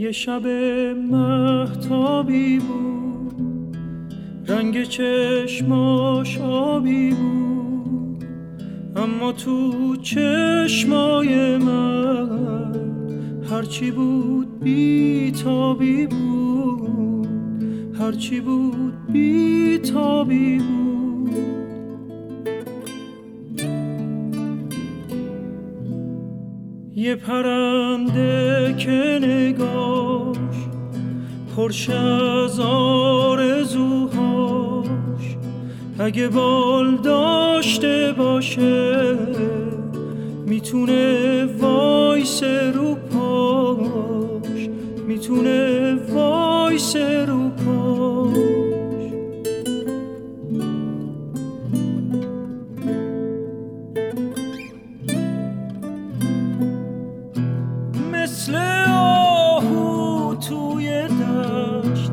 یه شب مهتابی بود، رنگ چشماش آبی بود، اما تو چشمای من هرچی بود بی‌تابی بود، هرچی بود بی‌تابی بود. یه پرنده که نگاش پرش از آرزوهاش، اگه بال داشته باشه میتونه وایسه رو پاش، میتونه وایسه رو پاش. مثل آهو توی دشت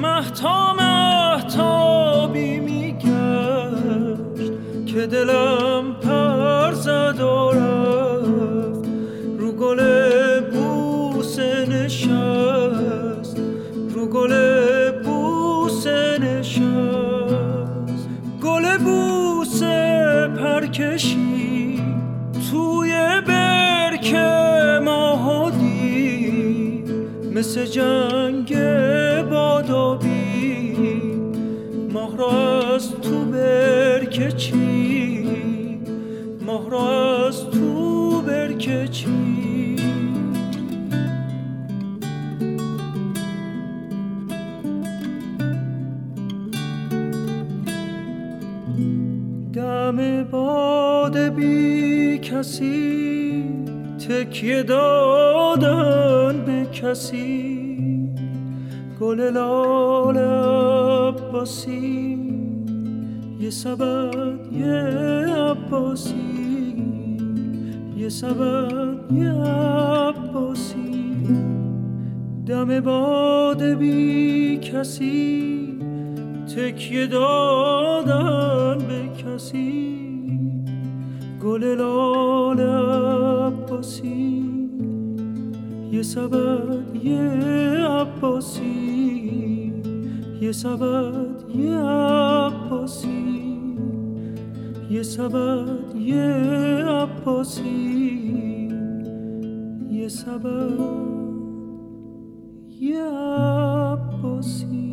مهتابی میگشت، که دلم پر زد و رفت رو گل بوسه نشست، رو گل بوسه نشست. گل بوسه پرکشی توی برکه ماهو دید، مثل جنگ بادابی ماه را از تو برکه چید، ماه را از تو برکه چید. دم باد بی کسی تکیه دادن به کسی، گل لال عباسی یه سبد یه عباسی، یه سبد یه عباسی. دم باد بی کسی تکیه دادن به کسی، گل لال عباسی یه سبد یه عباسی، یه سبد یه عباسی، یه سبد یه عباسی، یه سبد یه عباسی.